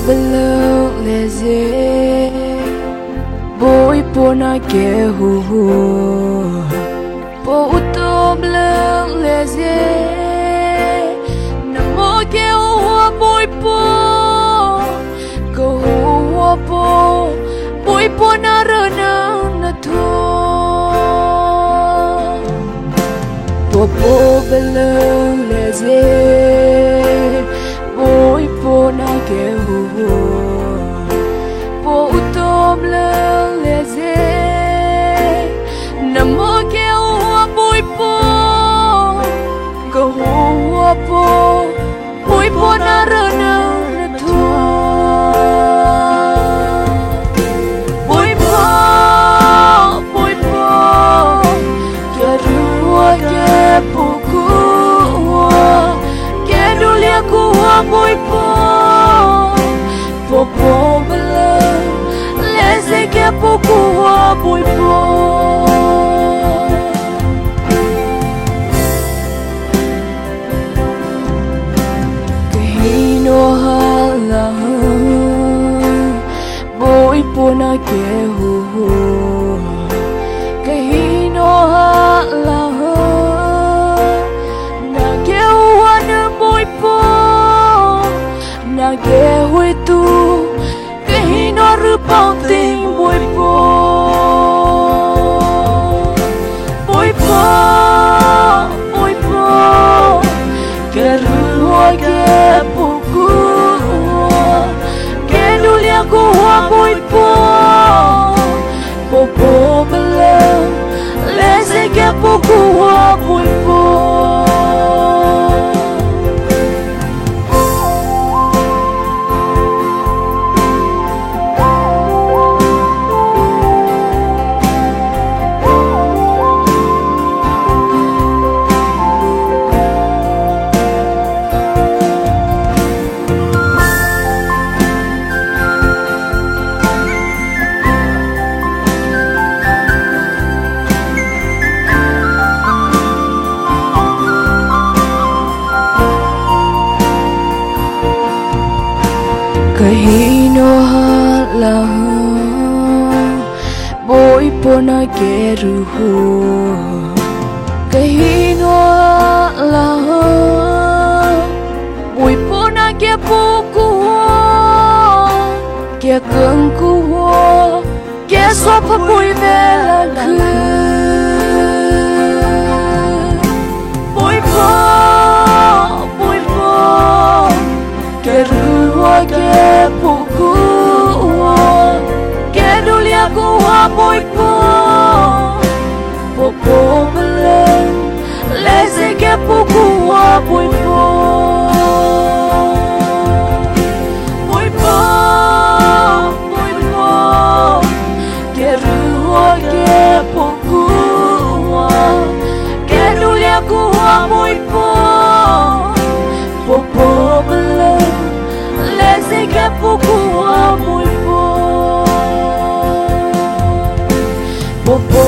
belau leze boy pona ke hu po uto belau leze namo ke hu boy po ko hu po boy pona rana na tho po belau leze boy pona ke hu po utom leze namo ke hu boy po ko hu po boy pona rana na tho boy po ke ruwa ke puku ke dulia ku boy po po belau leze ke puku boy po kahino hala boy po na ke hu kahino hala na ke wana boy po na ke hui tu kahino rupang ting boy po boy po ke ruwa ke puku ke dulia ku boy po belau leze ke puku boy po kahino hala boy pona ke ruhu kahino hala boy pona ke puku ke kengku ke sopa boy vela boy po ke ruwa ke puku ke dulia ku boy po belau leze ke puku boy po ke ruwa ke puku ke dulia ku boy po belau leze ke puku boy po